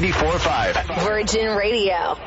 94.5. Virgin Radio.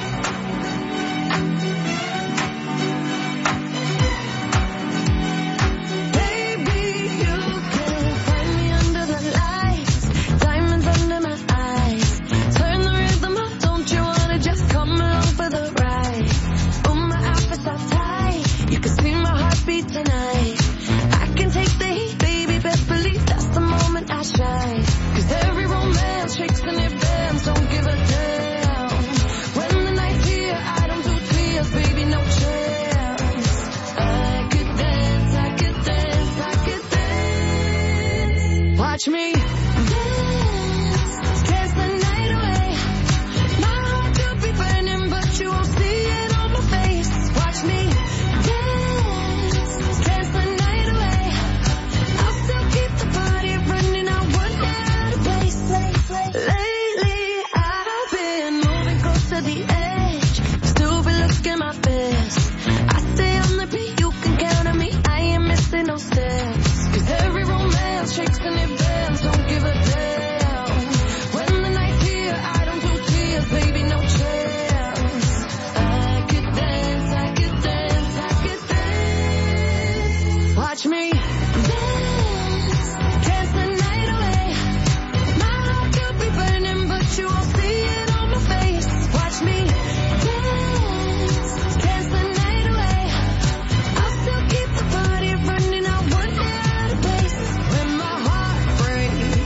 Watch me dance, dance the night away. My heart could be burning, but you won't see it on my face. Watch me dance, dance the night away. I'll still keep the party running, I won't get out of place. Lately, I've been moving close to the edge, still be looking my best. I stay on the beat, you can count on me, I ain't missing no steps. 'Cause every romance shakes and it bends, don't give a damn. When the night's here, I don't do tears, baby, no chance. I could dance, I could dance, I could dance. Watch me dance, dance the night away. My heart could be burning, but you won't see it on my face. Watch me dance, dance the night away. I'll still keep the party running, I won't get out of place. When my heart breaks,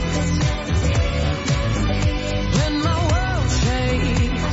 when my world shakes,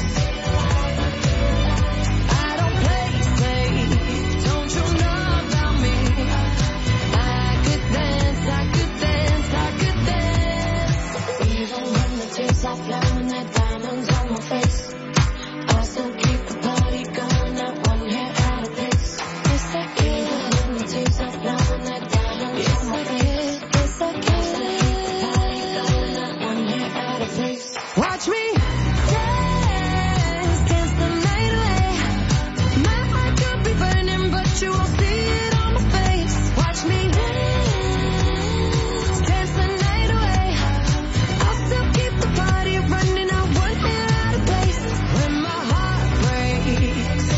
I don't play safe, don't you know about me? I could dance, I could dance, I could dance. Even when the tears are flowing, the diamonds on my face, I still keep the party going, not one hair out of place. Yes, I can. Even when the tears are flowing, the diamonds on my face, yes, I can. I still keep the party going, not one hair out of place. Watch me dance, dance the night away. My heart could be burning, but you won't see it on my face. Watch me dance, dance the night away. I'll still keep the party running, I won't get out of place. When my heart breaks,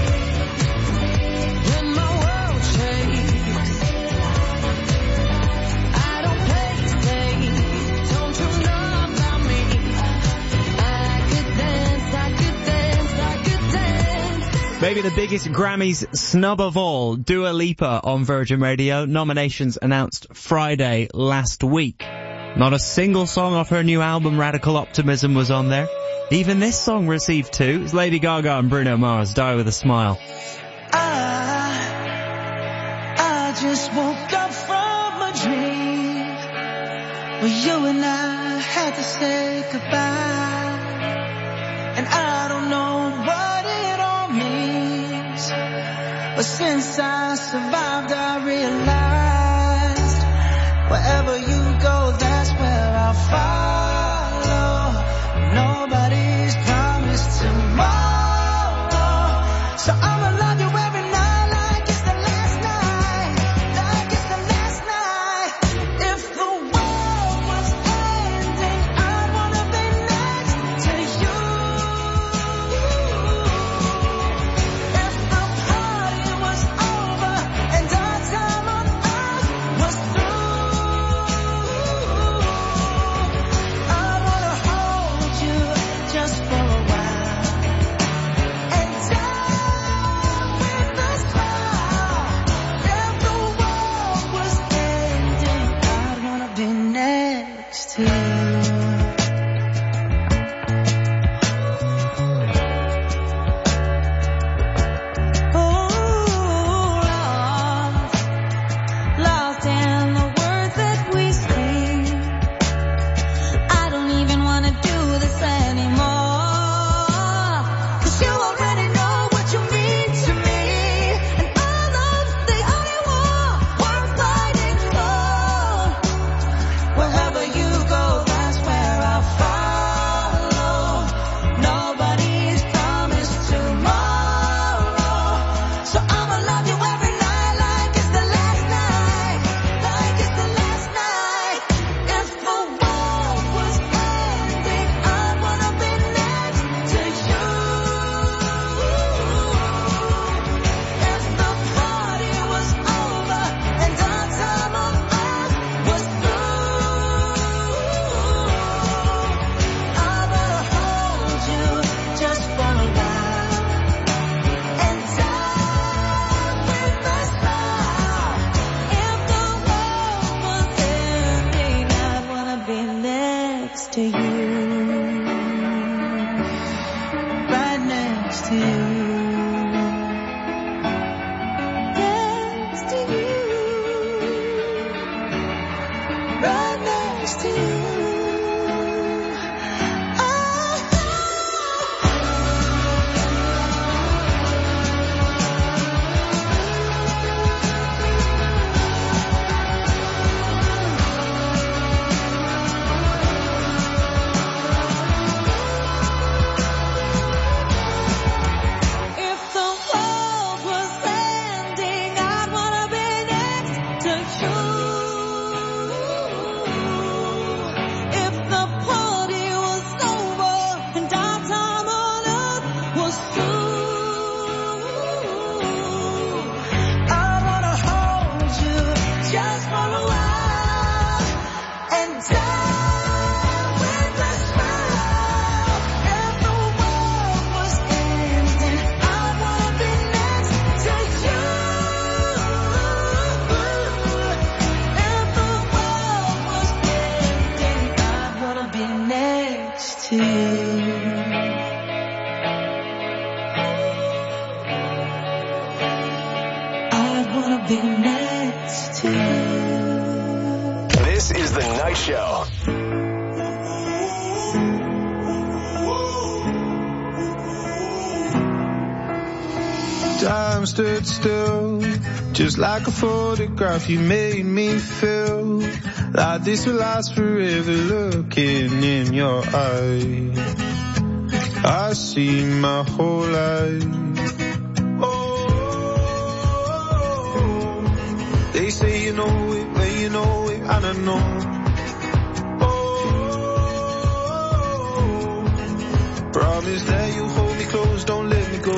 when my world shakes, I don't play safe, don't you know about me? I could dance, I could dance, I could dance. Maybe the biggest Grammys snub of all, Dua Lipa on Virgin Radio. Nominations announced Friday last week. Not a single song off her new album Radical Optimism was on there. Even this song received 2. It's Lady Gaga and Bruno Mars, Die With a Smile. I just woke up from a dream where you and I had to say goodbye, and I don't know what it all means, but since I survived I realized wherever you go, that's where I'll follow. Nobody's promised tomorrow, so I'ma love you every night like it's the last night, like it's the last night. If the world was ending, I'd wanna be next to you. If the party was over and our time on earth was through, I wanna hold you just for a while and die with a smile. If the world was ending, I'd wanna be next to you. Lost in the words that we speak. I don't even wanna do this anymore, 'cause you already know what you mean to me, and all love's the only war worth fighting for. Wherever you go, that's where next to you. Right next to you. Next to you. Right next to you. This is The Night Show. Time stood still, just like a photograph. You made me feel like this will last forever. Looking in your eyes, I see my whole life. They say you know it, but you know it, and I know. Promise that you'll hold me close, don't let me go.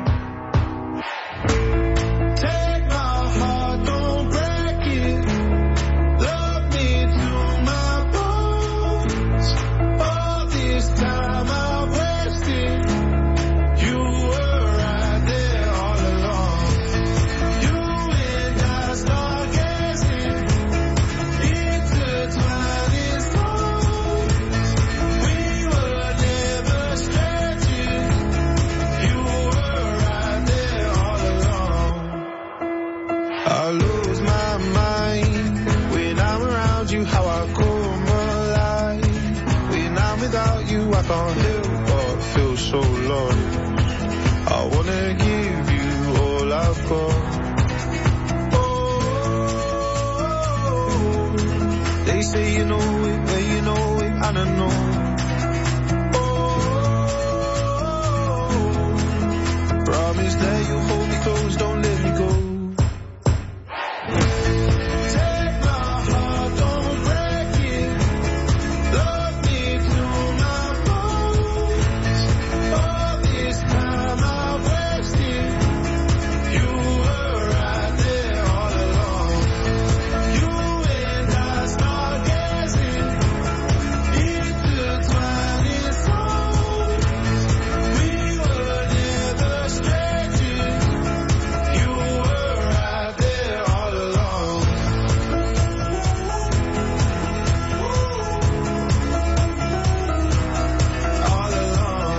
Take my heart, don't break it. Love me to my bones. All this time I wasted. You were right there all along. You and I stargazing, intertwining souls. We were never strangers. You were right there all along. I lose my mind when I'm around you. How I come alive when I'm without you. I can't help but feel so lost. I wanna give you all I've got. They say you know it, but you know it, and I know. Promise that you'll hold me close, don't let me go. Take my heart, don't break it. Love me to my bones. All this time I wasted. You were right there all along. You and I stargazing, intertwining souls. We were never strangers. You were right there all along. All along.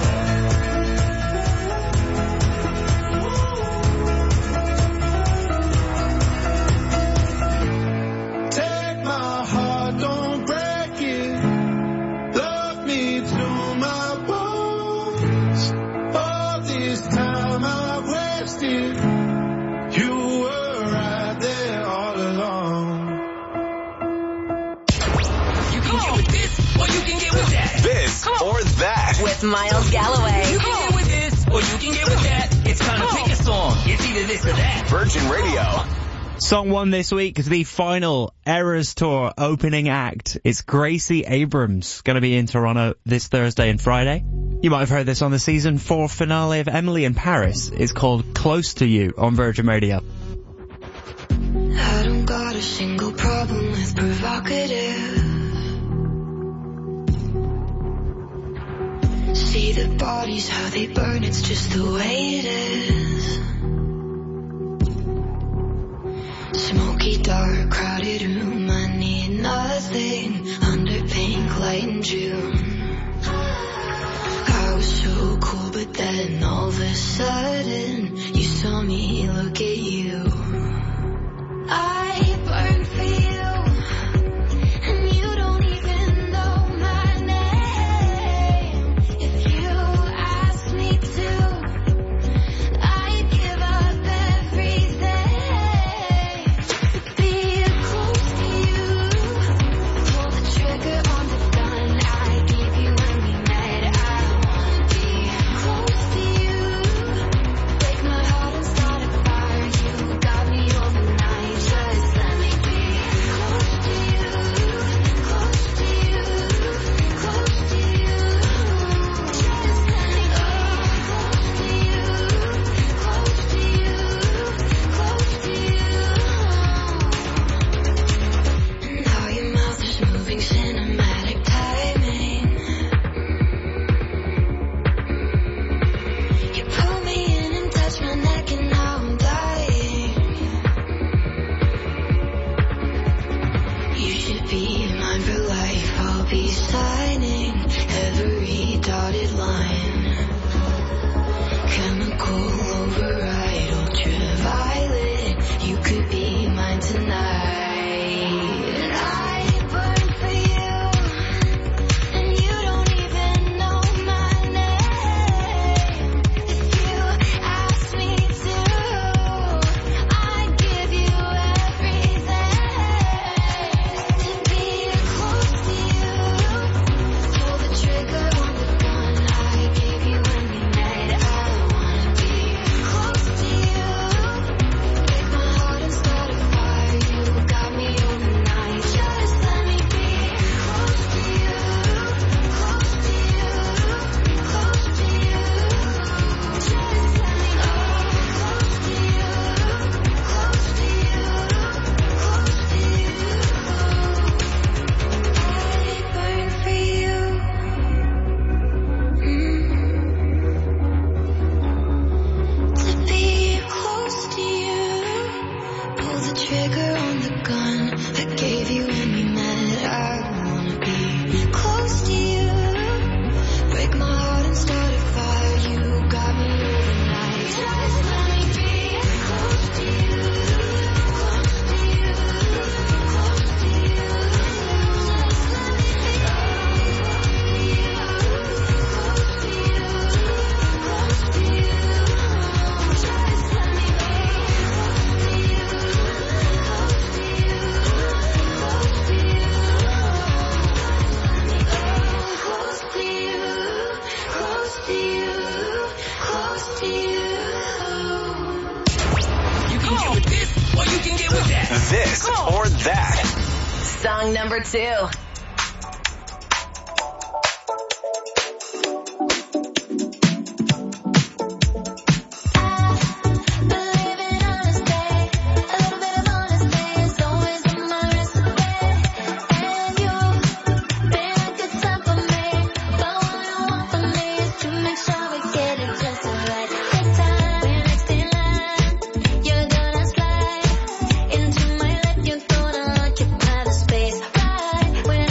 Take my heart, don't break it. Love me to my bones. All this time I've wasted. You were right there all along. You can get with this, or you can get with that. This or that. With Miles Galloway. You can get with this, or you can get with that. It's time to pick a song. It's either this or that. Virgin Radio. Song one this week is the final Eras Tour opening act. It's Gracie Abrams, going to be in Toronto this Thursday and Friday. You might have heard this on the season 4 finale of Emily in Paris. It's called Close to You on Virgin Radio. I don't got a single problem with provocative. See the bodies, how they burn, it's just the way it is. Smoky dark, crowded room, I need nothing under pink light. flight in June. I was so cool, but then all of a sudden you saw me look at you. I burn for you, and you don't even know my name. If you asked me to, I'd give up everything to be close to you. Pull the trigger on the gun I gave you when we met. I wanna be close to you. Break my heart and start a fire. You got me overnight. Just let me be close to you. Close to you. Close to you. Just let me be close to you. Close to you. Close to you. And how your mouth is moving, cinematic timing. You pull me in and touch my neck, and now I'm dying. You should be mine for life. I'll be signing every dotted line. Chemical override, ultraviolet. You could be mine tonight. And I burn for you, and you don't even know my name. If you asked me to, I'd give you everything to be close to you. Pull the trigger on the gun I gave you when we met. I wanna be close to you. Break my heart and start a fire. You got me overnight. Just let me be close to you. Close to you. Close to you. Just let me be close to you. Close to you. Close to you. I burn for you. To be close to you. Pull the trigger on the gun I gave you when we met. I wanna be close to you. Break my heart and start a fire. You got me overnight. Just let me be close to you. Close to you. Close to you. Just let me be close to you. Close to you. Close to you. Just let me be close to you. Close to you. Close to you. Close to you. Close to you. Close to you. You can get with this, or you can get with that. This or that. Song number 2. Believe in honesty, a little bit of honesty is always on my recipe. And you've been a good time for me, but what you want from me is to make sure we get it just right. This time we're next in line. You're gonna slide into my life. You're gonna occupy the space right when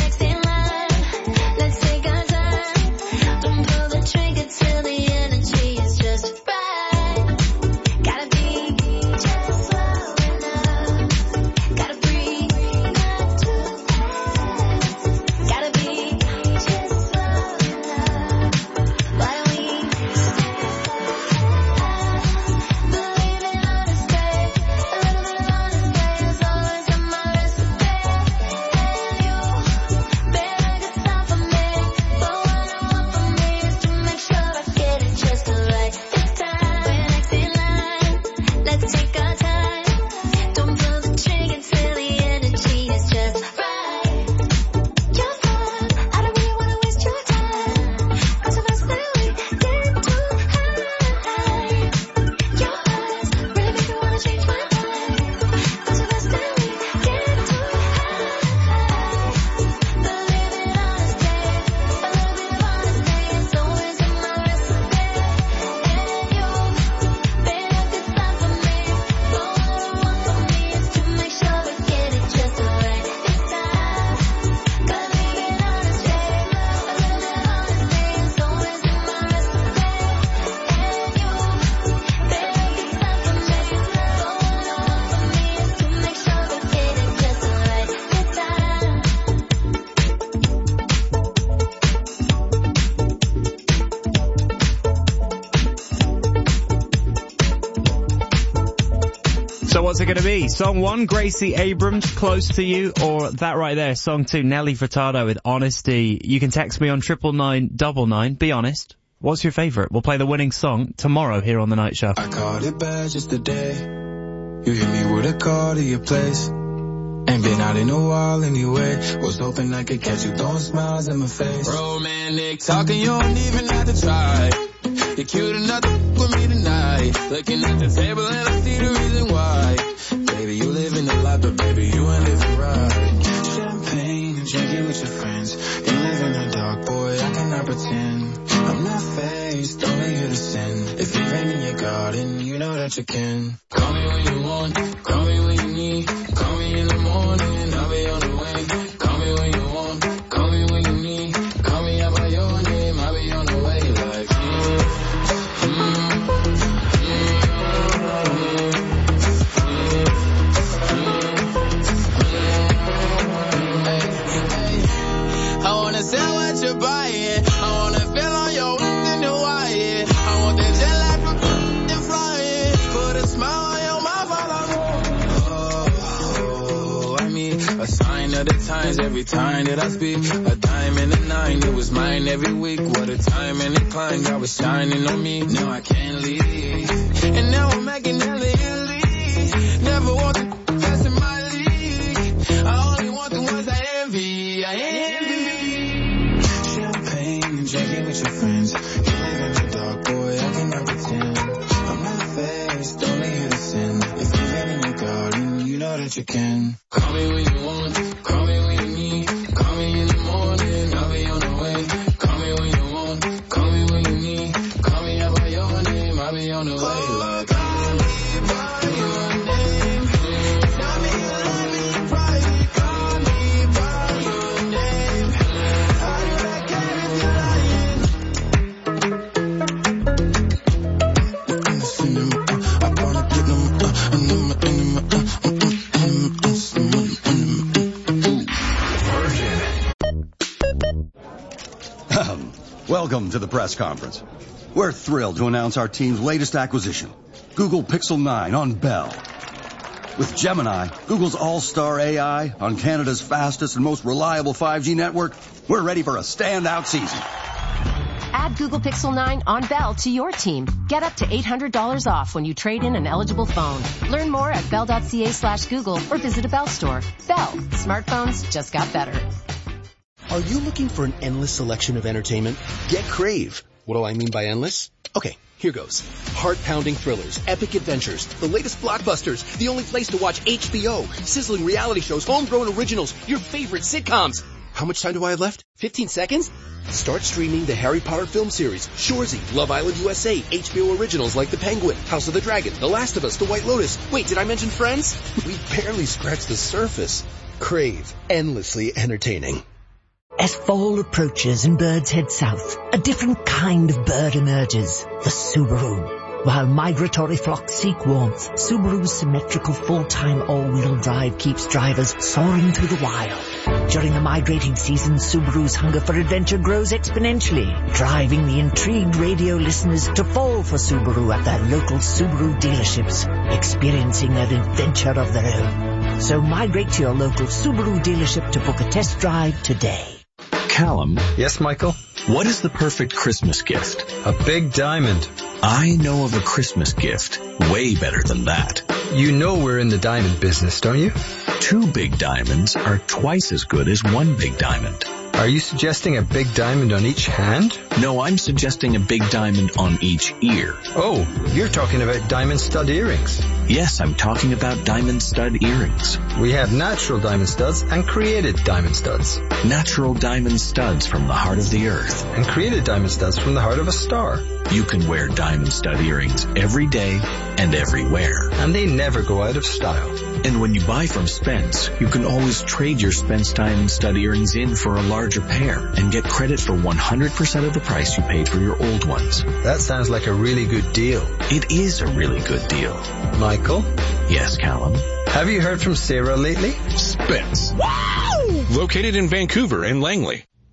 what's it going to be? Song 1, Gracie Abrams, Close to You, or that right there, Song 2, Nelly Furtado with Honesty. You can text me on 99999. Be honest. What's your favourite? We'll play the winning song tomorrow here on The Night Show. I called it bad just today. You hit me with a call to your place. Ain't been out in a while anyway. Was hoping I could catch you throwing smiles in my face. Romantic talking, you don't even have to try. You're cute enough to with me tonight. Looking at the table and I see the reason why. Baby, you live in the life, but baby, you ain't living right. Champagne and drinking with your friends. You live in the dark, boy, I cannot pretend. I'm not faced, only here to sin. If you're in your garden, you know that you can. Call me when you want, call me when you need. Call me in the morning, I'll be on the way. Call me when you want, call me when you need. Call me out by your name, I'll be on the way. Like, I wanna sell what you're buying. I wanna feel on your wings in the wire. I want that jet lag from and flying. Put a smile on your mouth while I'm I mean, a sign of the times every time that I speak. A dime and a nine, it was mine every week. What a time and a climb, God was shining on me. Now I can't leave. And now I'm making hella Italy. Never want to pass in my league. I only want the ones I envy. I envy. Champagne and drinking with your friends. You live in the dark, boy, I cannot pretend. I'm not faced, only here to sin. If you're in your garden, you know that you can. Call me when you want, call me when you need. Call me in the morning, I'll be on the way. Call me when you want, call me when you need. Call me out by your name, I'll be on the way. Like, call me by your name. Tell me you love me private. Call me by your name. How did I get Welcome to the press conference. We're thrilled to announce our team's latest acquisition, Google Pixel 9 on Bell. With Gemini, Google's all-star AI on Canada's fastest and most reliable 5G network, we're ready for a standout season. Add Google Pixel 9 on Bell to your team. Get up to $800 off when you trade in an eligible phone. Learn more at bell.ca/Google or visit a Bell store. Bell. Smartphones just got better. Are you looking for an endless selection of entertainment? Get Crave. What do I mean by endless? Okay, here goes. Heart-pounding thrillers, epic adventures, the latest blockbusters, the only place to watch HBO, sizzling reality shows, homegrown originals, your favorite sitcoms. How much time do I have left? 15 seconds? Start streaming the Harry Potter film series, Shoresy, Love Island USA, HBO originals like The Penguin, House of the Dragon, The Last of Us, The White Lotus. Wait, did I mention Friends? We barely scratched the surface. Crave. Endlessly entertaining. As fall approaches and birds head south, a different kind of bird emerges, the Subaru. While migratory flocks seek warmth, Subaru's symmetrical full-time all-wheel drive keeps drivers soaring through the wild. During the migrating season, Subaru's hunger for adventure grows exponentially, driving the intrigued radio listeners to fall for Subaru at their local Subaru dealerships, experiencing an adventure of their own. So migrate to your local Subaru dealership to book a test drive today. Callum. Yes, Michael? What is the perfect Christmas gift? A big diamond. I know of a Christmas gift way better than that. You know we're in the diamond business, don't you? 2 big diamonds are twice as good as 1 big diamond. Are you suggesting a big diamond on each hand? No, I'm suggesting a big diamond on each ear. Oh, you're talking about diamond stud earrings. Yes, I'm talking about diamond stud earrings. We have natural diamond studs and created diamond studs. Natural diamond studs from the heart of the earth. And created diamond studs from the heart of a star. You can wear diamond stud earrings every day and everywhere. And they never go out of style. And when you buy from Spence, you can always trade your Spence diamond stud earrings in for a larger pair and get credit for 100% of the price you paid for your old ones. That sounds like a really good deal. It is a really good deal. Michael? Yes, Callum? Have you heard from Sarah lately? Spence. Wow! Located in Vancouver and Langley.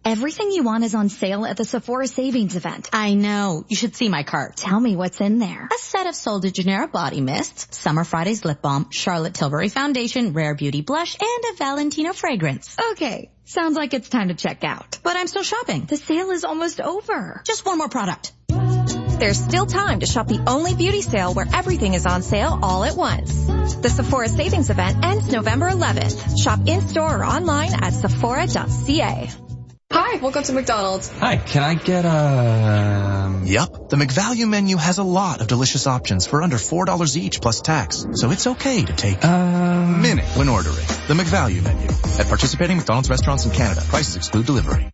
Everything you want is on sale at the Sephora Savings Event. I know. You should see my cart. Tell me what's in there. A set of Sol de Janeiro body mists, Summer Fridays lip balm, Charlotte Tilbury foundation, Rare Beauty blush, and a Valentino fragrance. Okay, sounds like it's time to check out. But I'm still shopping. The sale is almost over. Just one more product. There's still time to shop the only beauty sale where everything is on sale all at once. The Sephora Savings Event ends November 11th. Shop in-store or online at sephora.ca. Hi, welcome to McDonald's. Hi, can I get Yup, the McValue menu has a lot of delicious options for under $4 each plus tax, so it's okay to take a minute when ordering. The McValue menu at participating McDonald's restaurants in Canada. Prices exclude delivery.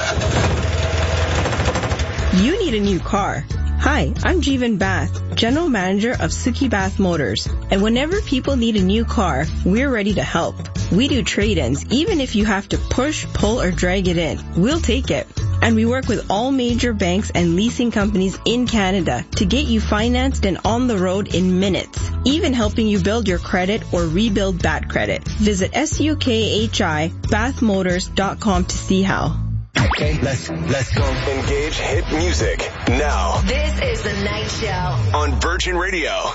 You need a new car. Hi, I'm Jeevan Bath, General Manager of Suki Bath Motors. And whenever people need a new car, we're ready to help. We do trade-ins, even if you have to push, pull, or drag it in. We'll take it. And we work with all major banks and leasing companies in Canada to get you financed and on the road in minutes, even helping you build your credit or rebuild bad credit. Visit SUKHI-bathmotors.com to see how. Okay, let's go. Engage hit music now. This is The Night Show on Virgin Radio.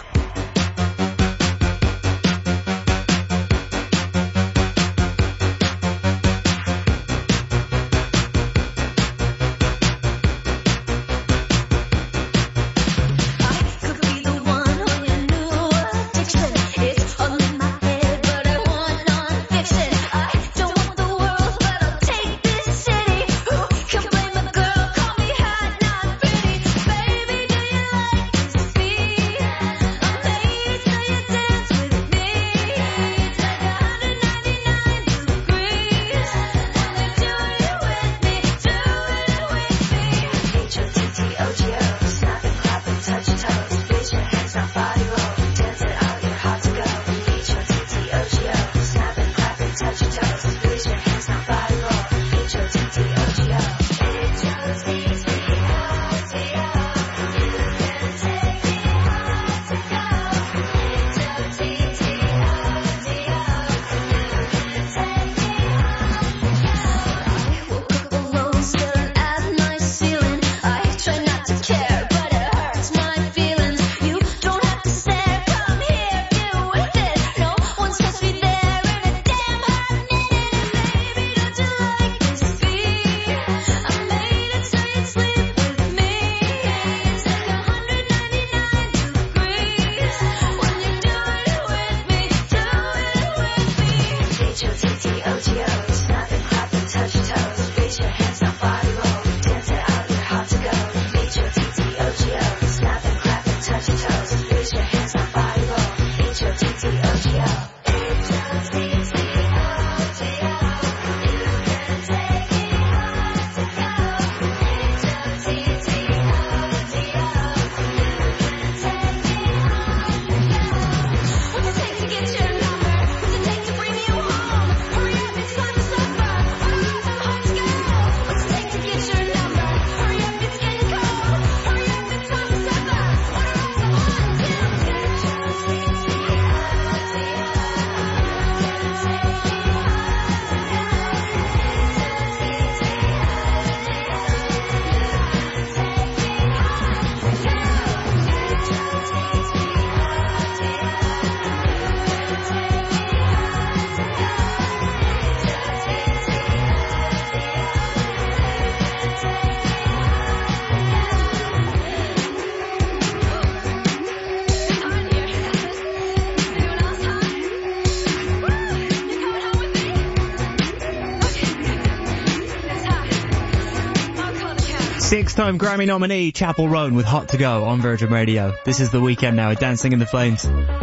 Six-time Grammy nominee Chapel Roan with Hot to Go on Virgin Radio. This is The Weekend now at Dancing in the Flames.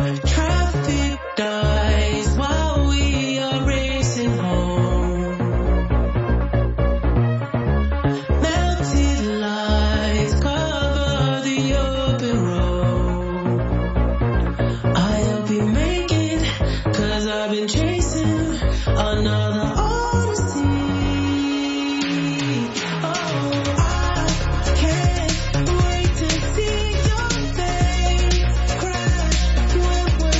Traffic dies while we are racing home. Melted lights cover the open road. I'll be making, 'cause I've been chasing another odyssey. Can't wait to see your face crash when we're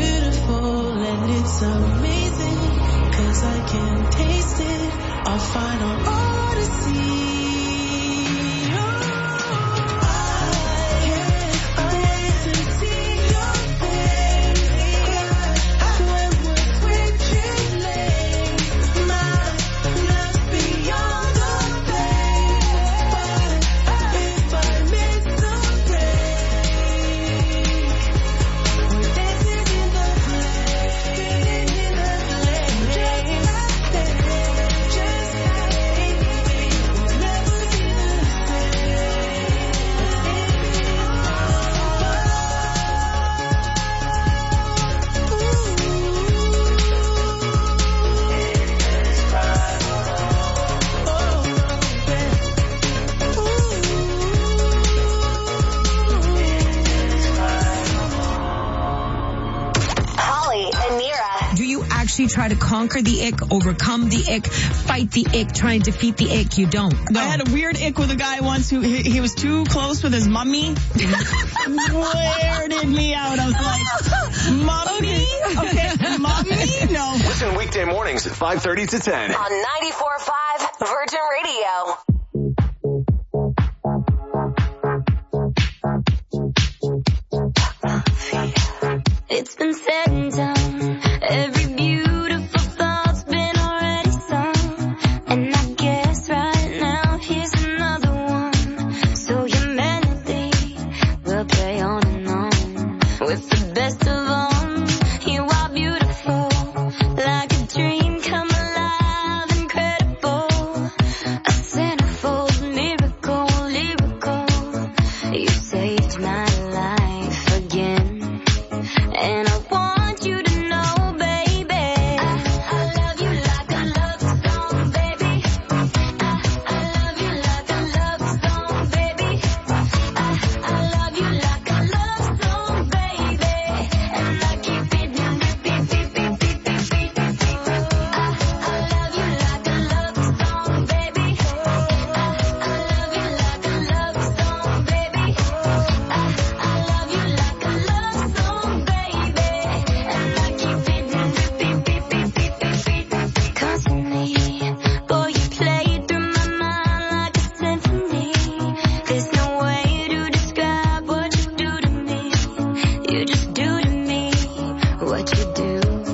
beautiful and it's amazing, 'cause I can taste it, our final odyssey. Try to conquer the ick, overcome the ick, fight the ick, try and defeat the ick. You don't. No. I had a weird ick with a guy once who he was too close with his mummy. Weirded me out. I was like, mummy? Okay, mummy? No. Listen weekday mornings at 5:30 to 10. On 94.5 Virgin Radio. It's been said and done. Every beautiful thought's been already sung. And I guess right now here's another one. So your melody will play on and on. With the best of them, you are beautiful. Like a dream come alive, incredible. A centerfold miracle, lyrical. You saved my life again. And I want you to know, baby, I love you like a love song, baby. I love you like a love song, baby. I love you like a love song, baby. And I keep it on repeat, beep, beep, beep, beep, beep, beep. I love you like a love song, baby. I love you like a love song, baby. I love you like a love song, baby. And I keep it on repeat, beep, beep, beep, beep, beep. Constantly, boy, you play through my mind like a symphony. There's no way to describe what you do to me. You just do to me what you do.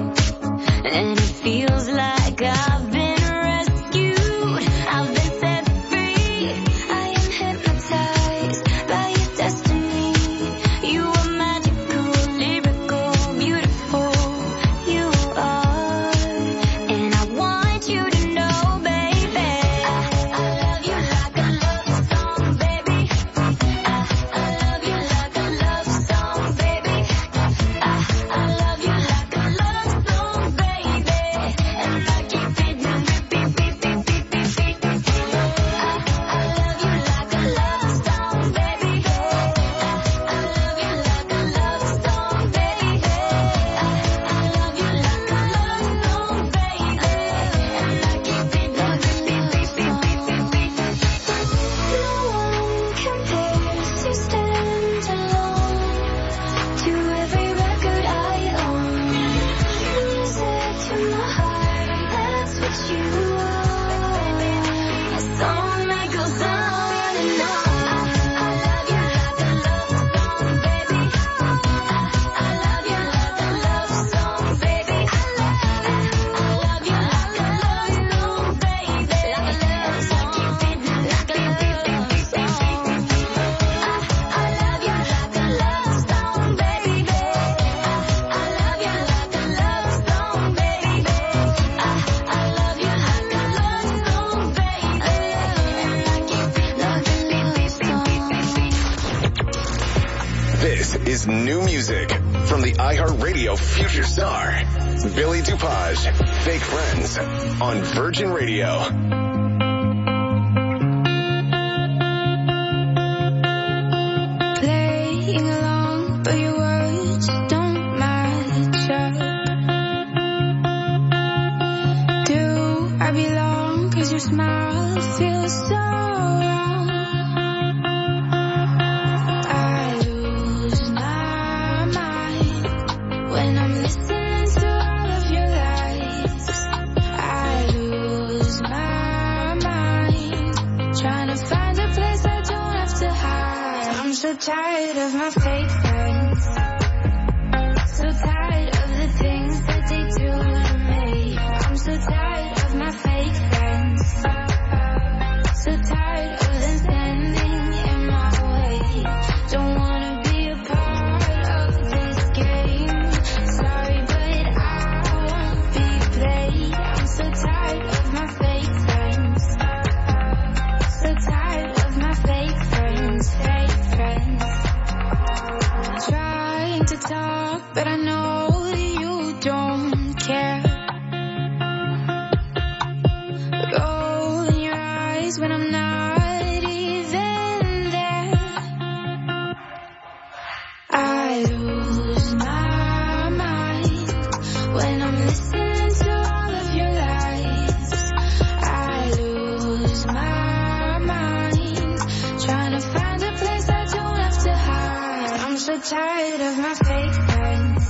And it feels like I've been rescued. I've been set free. I am hypnotized by your destiny. You are magical, lyrical, beautiful. You are. And I want you to know, baby, I love you like a love song, baby. I love you like a love song, baby. I love you like a love song, baby. And I keep it on repeat, beep, beep, beep, beep, beep. I love you like a love song, baby. I love you like a love song, baby. I love you like a love song, baby. And I keep it on repeat, beep, beep, beep, beep, beep. No one compares to stand alone to every record I own. Music to my heart, that's what you are. A song that goes on and on. I love you like a love song, baby. I love you like a love song, baby. I love you like a love song, baby. Like a love song, keep it like a love song. I love you like a love song, baby. I love you like a love song, baby. I love you like a love song, baby. And I keep it like a love song. This is new music from the iHeartRadio Future Star, Billy DuPage, Fake Friends, on Virgin Radio. Playing along, but your words don't match up. Do I belong? 'Cause your smile feels so wrong. I lose my mind when I'm missing listening to all of your lies, I lose my mind. Trying to find a place I don't have to hide. I'm so tired of my fake friends. So tired of the things that they do to me. I'm so tired of my fake friends. So tired of them standing in my way. Don't wanna be a part of this game. Sorry, but I won't be played. I'm so tired of my fake friends. So tired of my fake friends, fake friends. Trying to talk, but I know you don't care. Roll in your eyes when I'm not even there. I lose my mind when I'm listening to all of your lies. I lose my mind trying to find a place I don't have to hide. I'm so tired of my fake friends.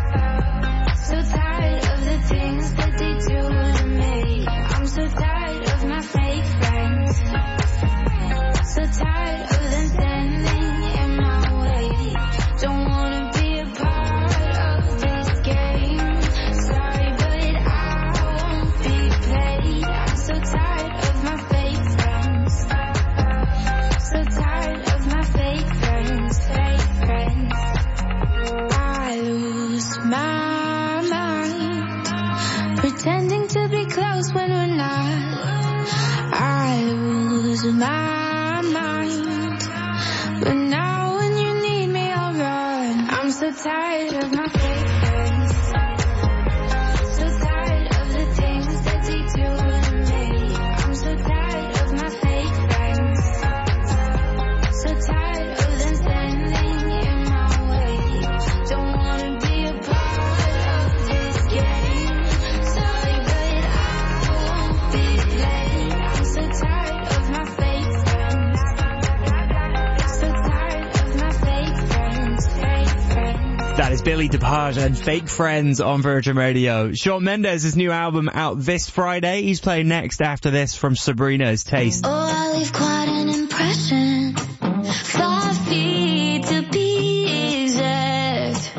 So tired of the things that they do to me. I'm so tired of my fake friends. So tired of them standing in my way. Don't wanna be a part of this game. Sorry, but I won't be played. I'm so tired of my fake friends. So tired of my fake friends, fake friends. I lose my mind, pretending to be close when we're not. I lose my mind, but now when you need me I'll run. I'm so tired of my fake friends. So tired of the things that they do to me. I'm so tired of my fake friends. So tired of them standing in my way. Don't wanna be a part of this game. Sorry, but I won't be played. I'm so tired of my fake friends. So tired of my fake friends, fake friends. That is Billy DePage and Fake Friends on Virgin Radio. Shawn Mendes' new album out this Friday. He's playing next after this from Sabrina's Taste. Oh, I leave quite an impression. 5 feet to be exact.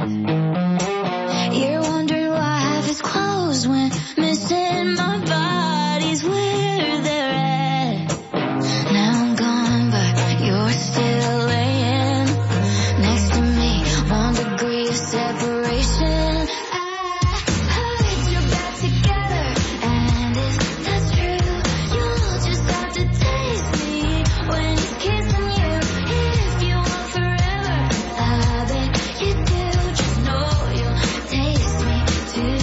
You're wondering why I have his clothes when missing my body's where they're at. Now I'm gone, but you're still laying next to me. 1 degree of separation. I heard you're back together, and if that's true, you'll just have to taste me when he's kissing you. If you want forever, I bet you do. Just know you'll taste me too.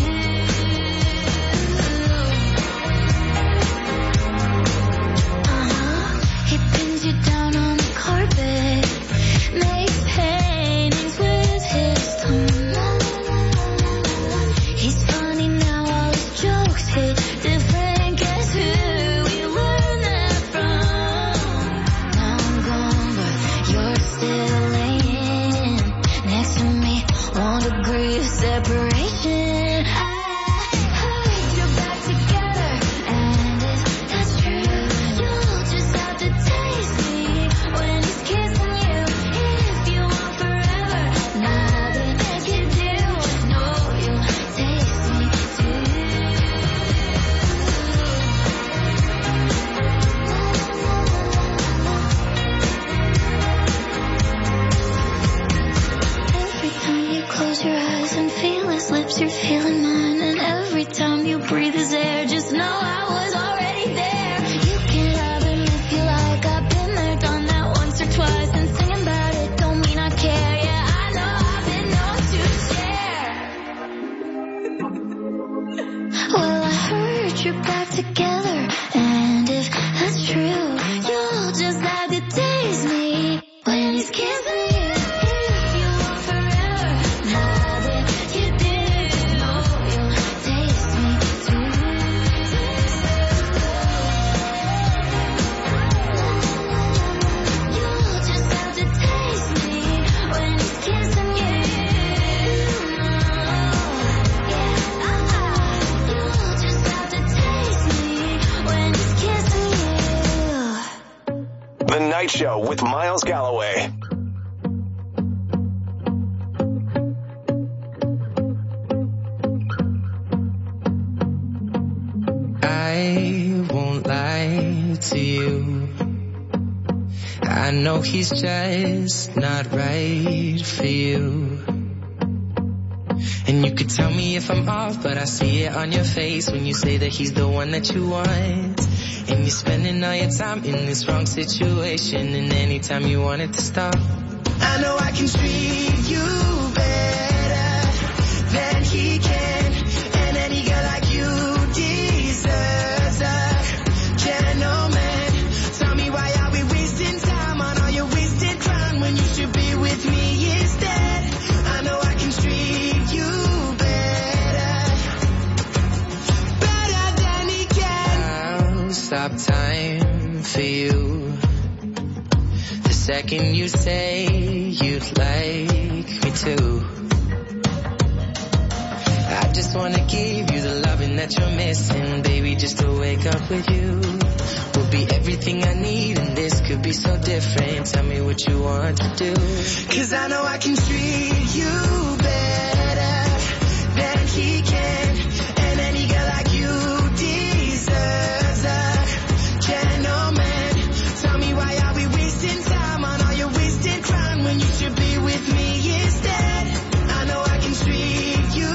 He pins you down on the carpet, makes paintings with his tongue. He's funny now, all his jokes hit different. Guess who we learned that from? Now I'm gone, but you're still laying next to me. 1 degree of separation. I heard you're back together, and if that's true, you'll just have to taste me when he's kissing you. If you want forever, now that you do, just know you'll taste me too. Every time you close your eyes and feel his lips, you're feeling mine. And every time you breathe his air, just know I was already there. You can have him if you like. I've been there, done that once or twice. And singing about it don't mean I care. Yeah, I know I've been known to share. Well, I heard you're back together, and if that's true, you'll just have to taste me when he's kissing you. If you want forever, now that you do, know you'll taste me too. You'll just have to taste me when he's kissing you. Late Show with Miles Galloway. I won't lie to you. I know he's just not right for you. And you could tell me if I'm off, but I see it on your face when you say that he's the one that you want. And you're spending all your time in this wrong situation, and anytime you want it to stop. I know I can treat you better than he can, and any girl like you deserves a gentleman. Tell me why are we wasting time on all your wasted crime when you should be with me instead. I know I can treat you better than he can. I'll stop time for you the second you say you'd like me to. I just wanna give you the loving that you're missing, baby, just to wake up with you. Will be everything I need, and this could be so different. Tell me what you want to do. 'Cause I know I can treat you better than he can, and any girl like you deserves a gentleman. Tell me why are we wasting time on all your wasted crime when you should be with me instead. I know I can treat you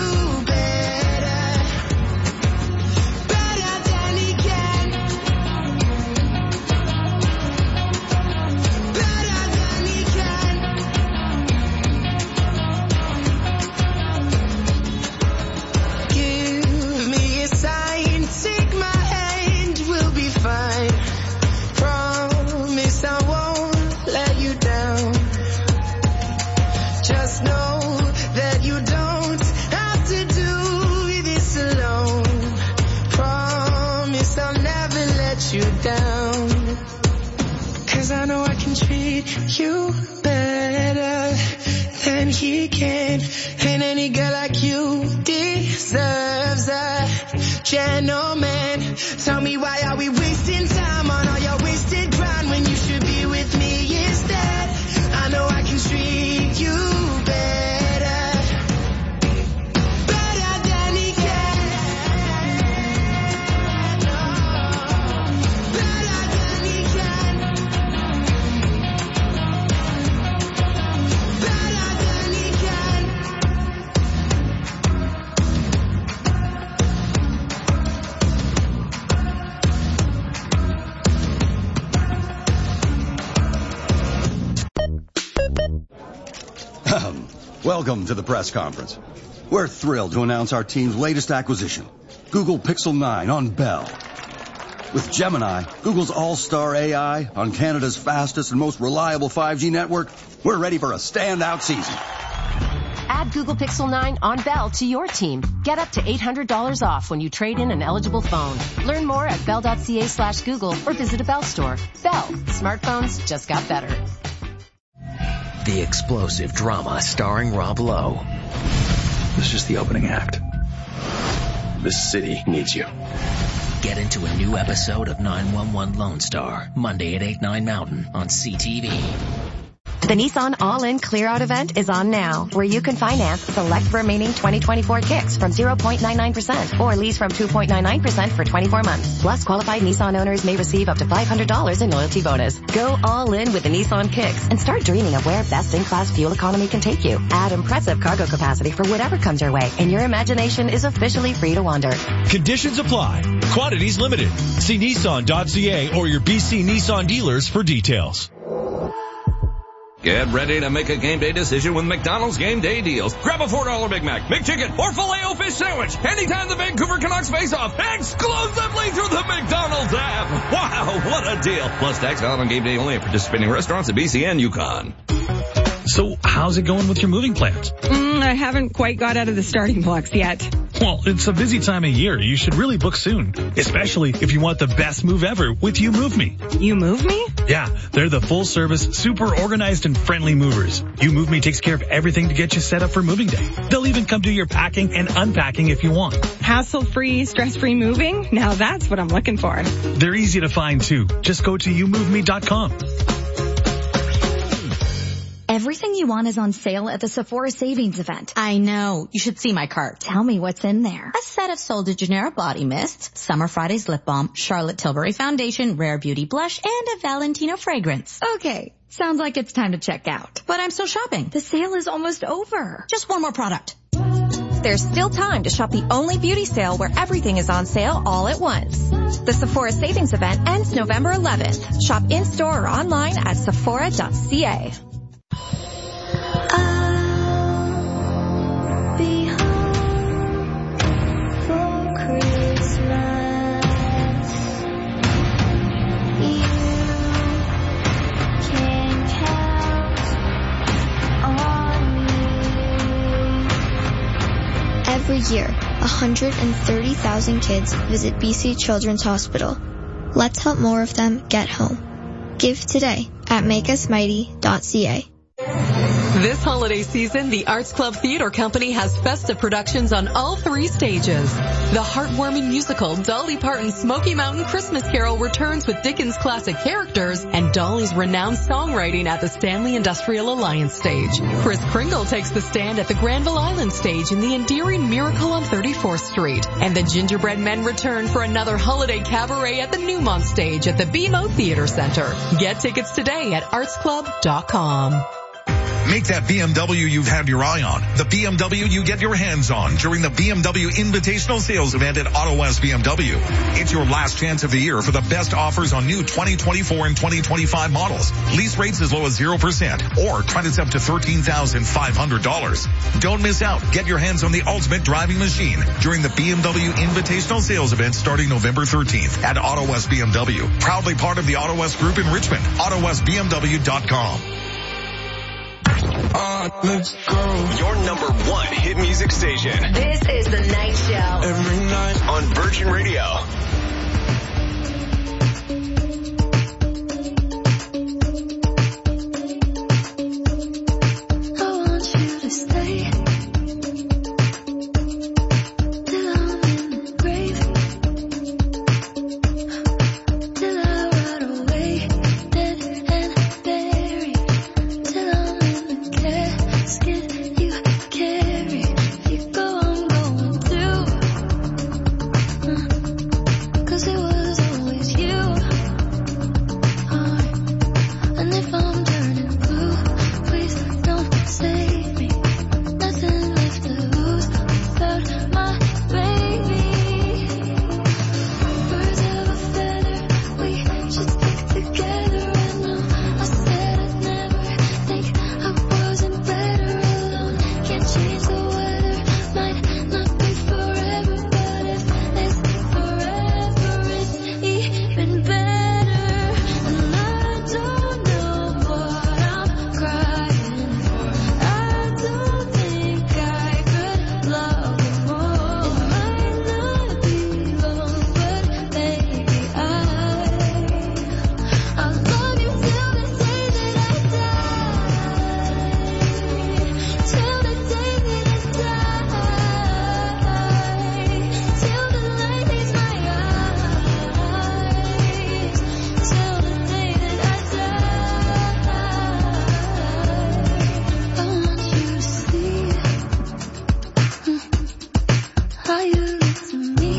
down. 'Cause I know I can treat you better than he can, and any girl like you deserves a gentleman. Tell me why are we wasting time on all your wasted grind when you should be with me instead. I know I can treat you Welcome to the press conference. We're thrilled to announce our team's latest acquisition, Google Pixel 9 on Bell. With Gemini, Google's all-star AI on Canada's fastest and most reliable 5G network, we're ready for a standout season. Add Google Pixel 9 on Bell to your team. Get up to $800 off when you trade in an eligible phone. Learn more at bell.ca/Google or visit a Bell store. Bell. Smartphones just got better. The explosive drama starring Rob Lowe. This is just the opening act. This city needs you. Get into a new episode of 911 Lone Star, Monday at 8, 9 Mountain on CTV. The Nissan All-In Clear-Out event is on now, where you can finance select remaining 2024 Kicks from 0.99% or lease from 2.99% for 24 months. Plus, qualified Nissan owners may receive up to $500 in loyalty bonus. Go all in with the Nissan Kicks and start dreaming of where best-in-class fuel economy can take you. Add impressive cargo capacity for whatever comes your way, and your imagination is officially free to wander. Conditions apply. Quantities limited. See Nissan.ca or your BC Nissan dealers for details. Get ready to make a game day decision with McDonald's Game Day Deals. Grab a $4 Big Mac, McChicken, or Filet-O-Fish sandwich anytime the Vancouver Canucks face off, exclusively through the McDonald's app. Wow, what a deal. Plus tax out on game day only at participating restaurants at BC and Yukon. So how's it going with your moving plans? I haven't quite got out of the starting blocks yet. Well, it's a busy time of year. You should really book soon, especially if you want the best move ever with You Move Me. You Move Me? Yeah, they're the full-service, super organized and friendly movers. You Move Me takes care of everything to get you set up for moving day. They'll even come do your packing and unpacking if you want. Hassle-free, stress-free moving? Now that's what I'm looking for. They're easy to find too. Just go to youmove.com. Everything you want is on sale at the Sephora Savings Event. I know. You should see my cart. Tell me what's in there. A set of Sol de Janeiro body mists, Summer Fridays lip balm, Charlotte Tilbury foundation, Rare Beauty blush, and a Valentino fragrance. Okay. Sounds like it's time to check out. But I'm still shopping. The sale is almost over. Just one more product. There's still time to shop the only beauty sale where everything is on sale all at once. The Sephora Savings Event ends November 11th. Shop in-store or online at sephora.ca. I'll be home for Christmas. You can count on me. Every year, 130,000 kids visit BC Children's Hospital. Let's help more of them get home. Give today at makeusmighty.ca. This holiday season, the Arts Club Theater Company has festive productions on all 3 stages. The heartwarming musical Dolly Parton's Smoky Mountain Christmas Carol returns with Dickens' classic characters and Dolly's renowned songwriting at the Stanley Industrial Alliance stage. Kris Kringle takes the stand at the Granville Island stage in the endearing Miracle on 34th Street. And the Gingerbread Men return for another holiday cabaret at the Newmont stage at the BMO Theater Center. Get tickets today at artsclub.com. Make that BMW you've had your eye on the BMW you get your hands on during the BMW Invitational Sales Event at Auto West BMW. It's your last chance of the year for the best offers on new 2024 and 2025 models. Lease rates as low as 0% or credits up to $13,500. Don't miss out. Get your hands on the ultimate driving machine during the BMW Invitational Sales Event starting November 13th at Auto West BMW. Proudly part of the Auto West Group in Richmond. AutoWestBMW.com. Let's go. Your number 1 hit music station. This is The Night Show. Every night on Virgin Radio. I want you to stay till I'm in the grave, till I rot away, dead and buried, till I'm in the casket you carry. If you go, I'm going too, 'cause it was always you. And if I'm turning blue, please don't save me. Nothing left to lose without my baby. Birds of a feather, we should stick together. And I said I'd never think I wasn't better alone. Can't change the weather, might not be forever, but if it's forever, it's even better. And I don't know what I'm crying for. I don't think I could love you more. It might not be long, but baby, I'll love you till the day that I die. Till the day that I die. Till the light leaves my eyes. Till the day that I die. I want you to see how you look to me.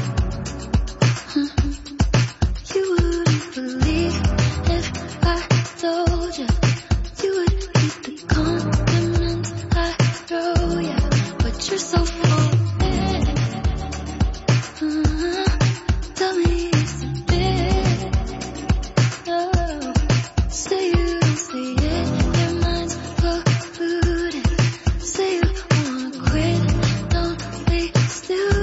You wouldn't believe if I told you. You would hate the compliments I throw ya, but you're so full of it. Tell me it's a bit. Say you don't say it, your mind's polluted. Say you wanna quit, don't be stupid.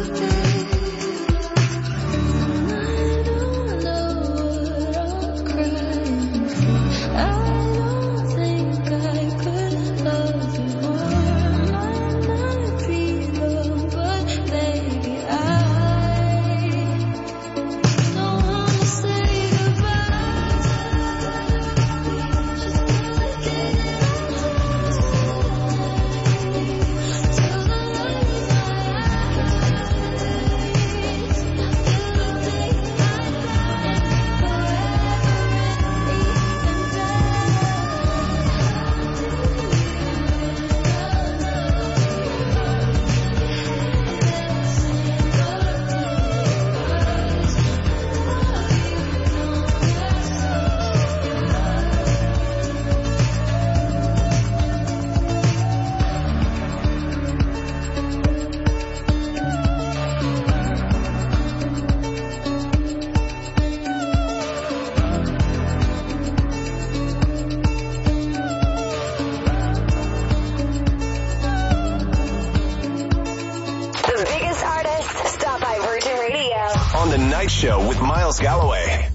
The Night Show with Miles Galloway.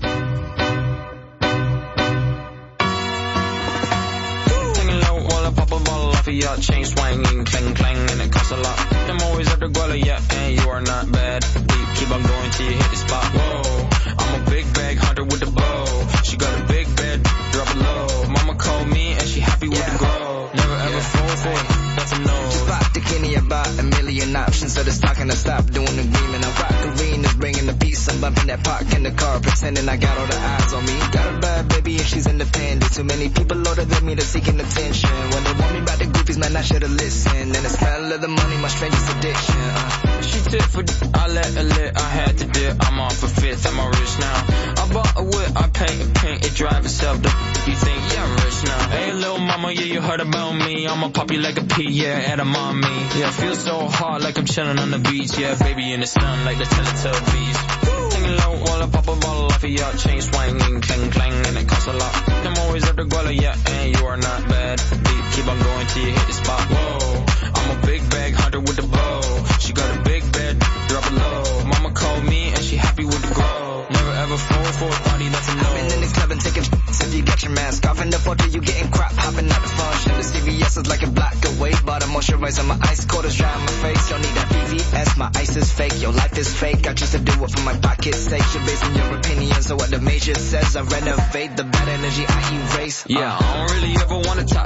Pop a bottle off of your chain swinging, clang clang, and it costs a lot. I'm always at the guala, yeah, and you are not bad. Keep on going till you hit the spot. Whoa, I'm a big bag hunter with the bow. She got a big bed, drop it low. Mama called me and she happy with the grow. Never ever fall for it, that's a no. Just bought the Kenny about a million options, so the stock and I stop doing agreement. I rock arenas, bringing the peace. I'm bumping that park in the car, pretending I got all the eyes on me. Got a bad baby and she's independent. Too many people older than me, they're seeking attention. When they want me about the groupies, man, I should've listened. And the smell of the money, my strangest addiction. She tip for I let her lit, I had to dip. I'm on for fifth, I'm rich now. I bought a whip, I paint, it drive itself. You think, yeah, I'm rich now. Hey, little mama, yeah, you heard about me. I'ma pop you like a pea, yeah, at a mommy. Yeah, feel so hot like I'm chilling on the beach. Yeah, baby in the sun like the Teletubbies. Singing low while I pop a bottle off of your chain swinging, clang clang, and it costs a lot. I'm always at the guala, yeah, and you are not bad. Keep on going till you hit the spot. Whoa, I'm a big bag hunter with the bow. She got a big bed, drop it low. Mama called me and she happy with the grow. Never ever fall for a party that's a no. I've been in the club and taking if you got your mask off. In the photo you getting crap, hopping out the function. The CVS is like a block away, but I'm moisturizing my ice cold is dry on my face. Don't need that VVS, my ice is fake. Your life is fake, I choose to do it for my pocket's sake. You're basing your opinion, so what the major says, I renovate the bad energy I erase. Yeah, I don't really ever wanna top.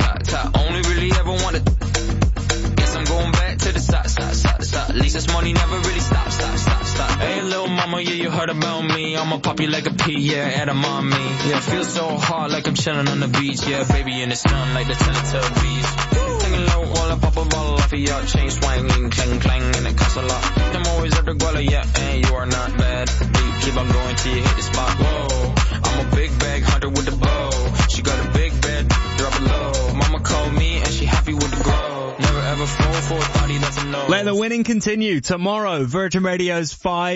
Only really ever wanna. Guess I'm going back to the side. At least this money never really stops. Hey, little mama, yeah, you heard about me. I'ma pop you like a pea, yeah, at a mommy. Yeah, feel so hot like I'm chilling on the beach. Yeah, baby in the sun like the Teletubbies. Singing low while I pop a bottle off of your chain swinging, clang clang, and it costs a lot. I'm always at the guala, yeah, and you are not bad. Keep on going till you hit the spot. Whoa, I'm a big bag hunter with the bow. She got a big bed, drop it low. Mama called me and she happy with the grow. Never ever fall for a party that's a no. Let the winning continue. Tomorrow, Virgin Radio's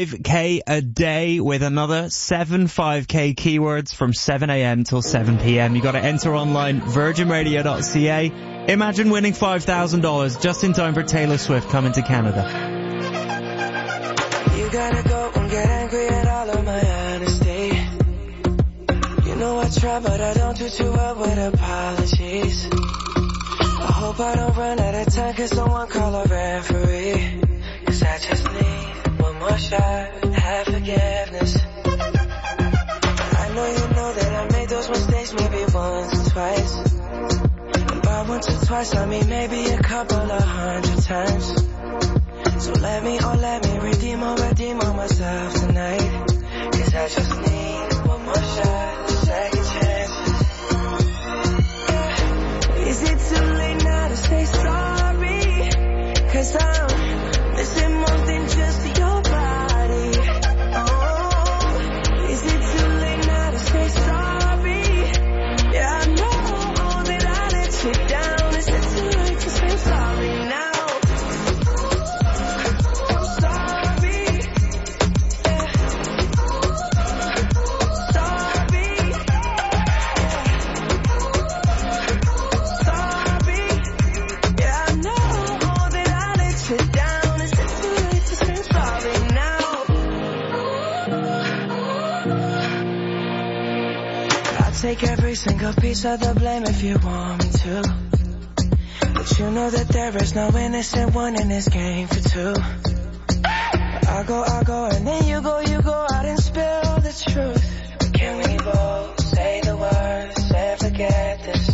5K a day with another 7 5K keywords from 7 a.m. till 7 p.m. You got to enter online, virginradio.ca. Imagine winning $5,000 just in time for Taylor Swift coming to Canada. You gotta go and get angry at all of my honesty. You know I try, but I don't do too well with apologies. I hope I don't run out of time, cause someone call a referee. Cause I just need one more shot, have forgiveness. I know you know that I made those mistakes maybe once or twice. And by once or twice I mean maybe a couple of 100 times. So let me redeem on myself tonight. Cause I just need one more shot, second chances. Is it too late now to say sorry? Cause I'm missing more than just your body. Oh, is it too late now to say sorry? Yeah, I know that I let you down. Is it too late to say sorry now? Take every single piece of the blame if you want me to. But you know that there is no innocent one in this game for two. I go, and then you go out and spill the truth. Can we both say the words and forget this?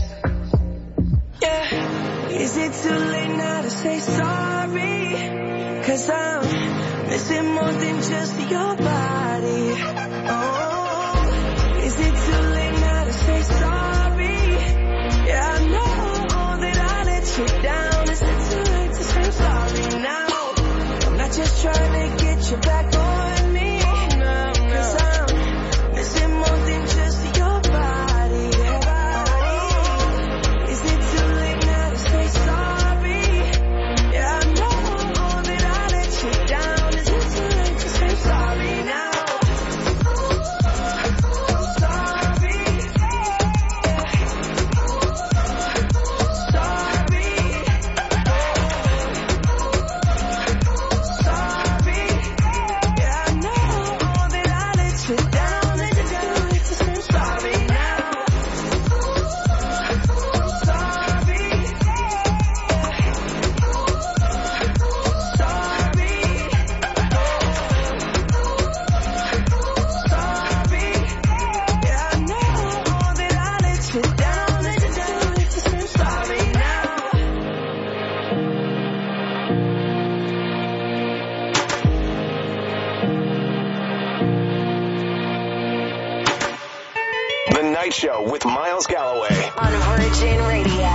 Yeah, is it too late now to say sorry? Cause I'm missing more than just your body. Oh, is it too late now to say sorry? Yeah, I know that I let you down. Is it too late to say sorry now? I'm not just trying to get you back on me. Cause I'm missing more than just your body. Is it too late now to say sorry? Yeah, I know that I let you down. Is it too late to say sorry now? Night Show with Miles Galloway on Virgin Radio.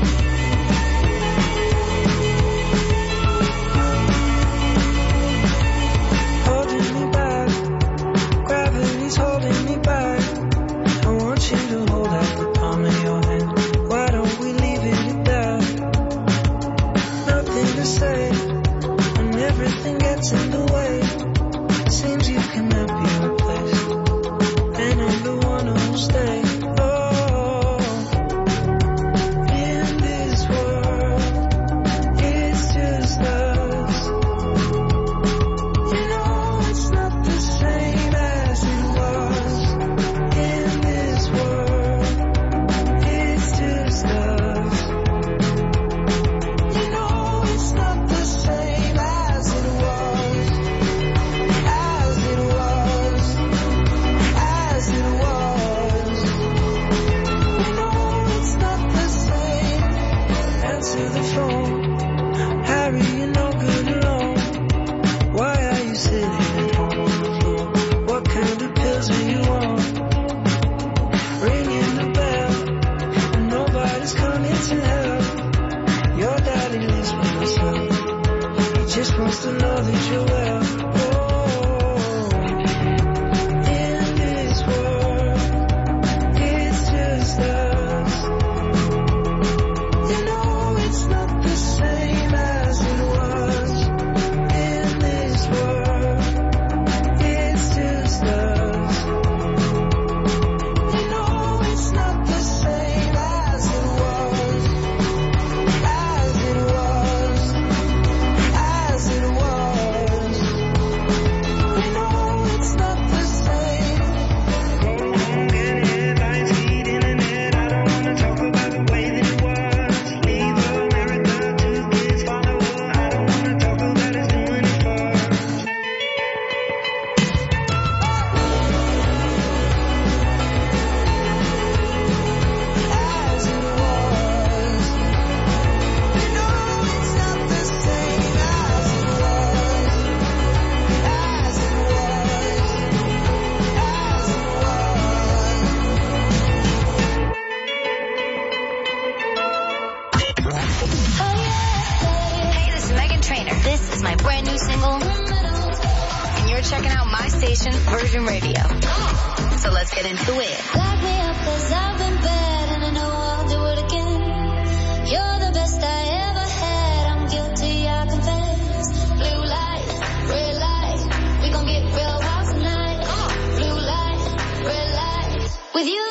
Holding me back, gravity's holding me back. I want you to hold out the palm of your hand. Why don't we leave it at that? Nothing to say when everything gets in the way. Seems you cannot be replaced, and I'm the one who'll stay. Oh, in this world, it's just us. You know it's not the same as it was. In this world, it's just us. You know it's not the same as it was. As it was. As it was. You know it's not the same. Answer the phone. Harry, you're no good alone. Why are you sitting at home on the floor? What kind of pills are you on? Ringing the bell, and nobody's coming to help. Your daddy lives by himself. He just wants to know that you're well. Oh, in this world, it's just us. You know it's not the same as it was. In this world, it's just us. You know it's not the same as it was. As it was. As it was. You know it's not the same. Go home, get headlines, feed internet. I don't wanna talk about the way that it was. Leave America, 2 kids follow her. I don't wanna talk about us doing it first. As it was. You know it's not the same as it was. As it was. As it Hey, this is Meghan Trainor. This is my brand new single, and you're checking out my station, Virgin Radio. So let's get into it. Lock me up 'cause I've been bad and I know I'll do it again. You're the best I ever had. I'm guilty, I confess. Blue light, red light. We gon' get real wild tonight. Blue light, red light. With you.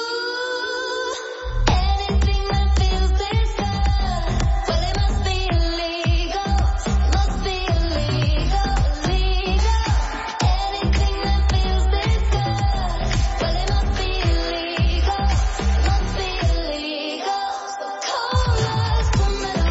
Anything that feels this good. Well, it must be illegal. Must be illegal. Illegal. Anything that feels this good. Well, it must be illegal. Must be illegal. So call us criminals.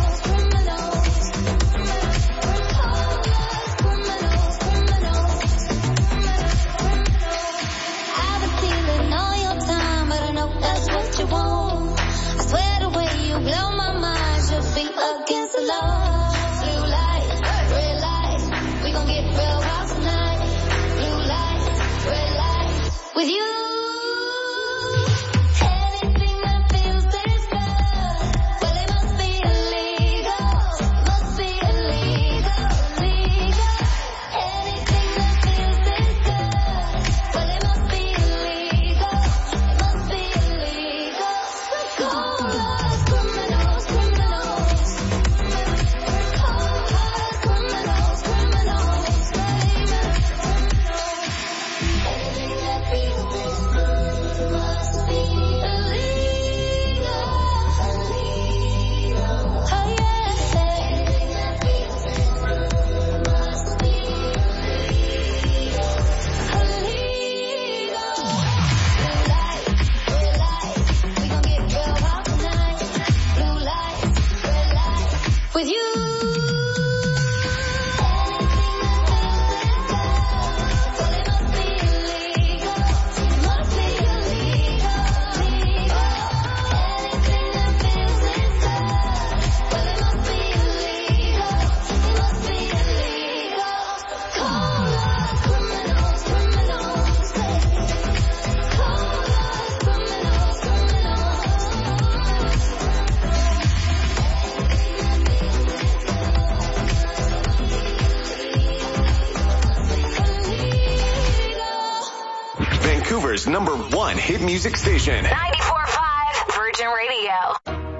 Vancouver's #1 hit music station. 94.5 Virgin Radio.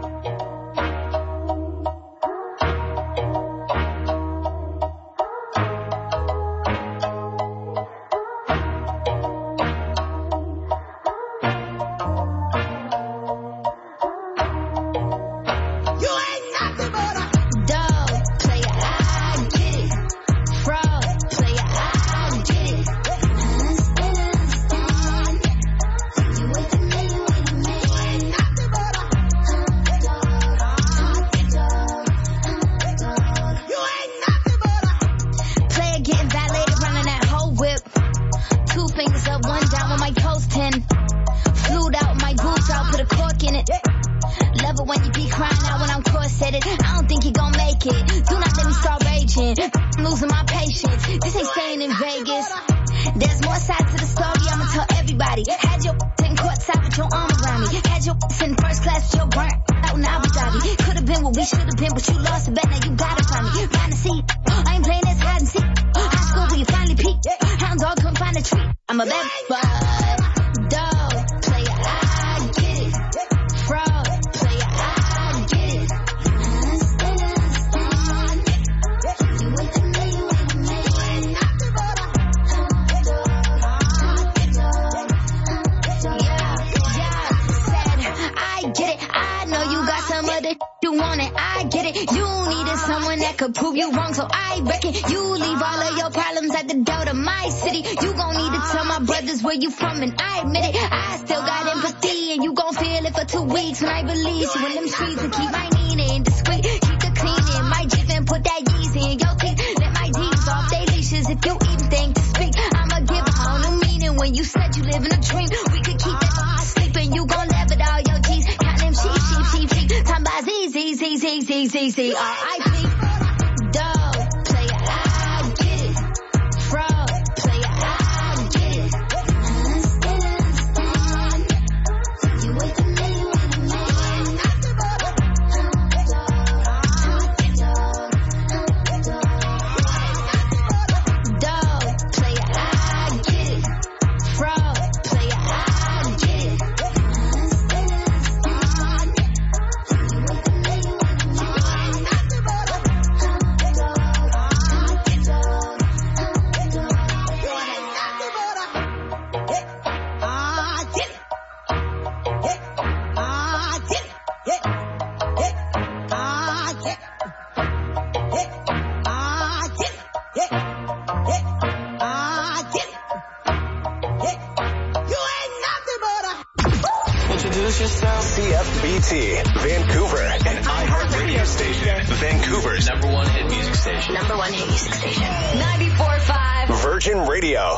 Where you from, and I admit it. I still got empathy, and you gon' feel it for 2 weeks when I release you in them streets. And keep my Nina in discreet, keep the cleaning. My Jeep and put that Yeezy in your teeth. Let my D's off they leashes if you even think to speak. I'ma give a whole new meaning when you said you live in a dream. We could keep that sleeping, you gon' laugh at all your G's. Count them sheep. Time by Z. R.I.P. Dog, player, I get it. Fraud, player, I get it. CFBT, Vancouver, an iHeart radio station. Vancouver's #1 hit music station. #1 hit music station. 94.5 Virgin Radio.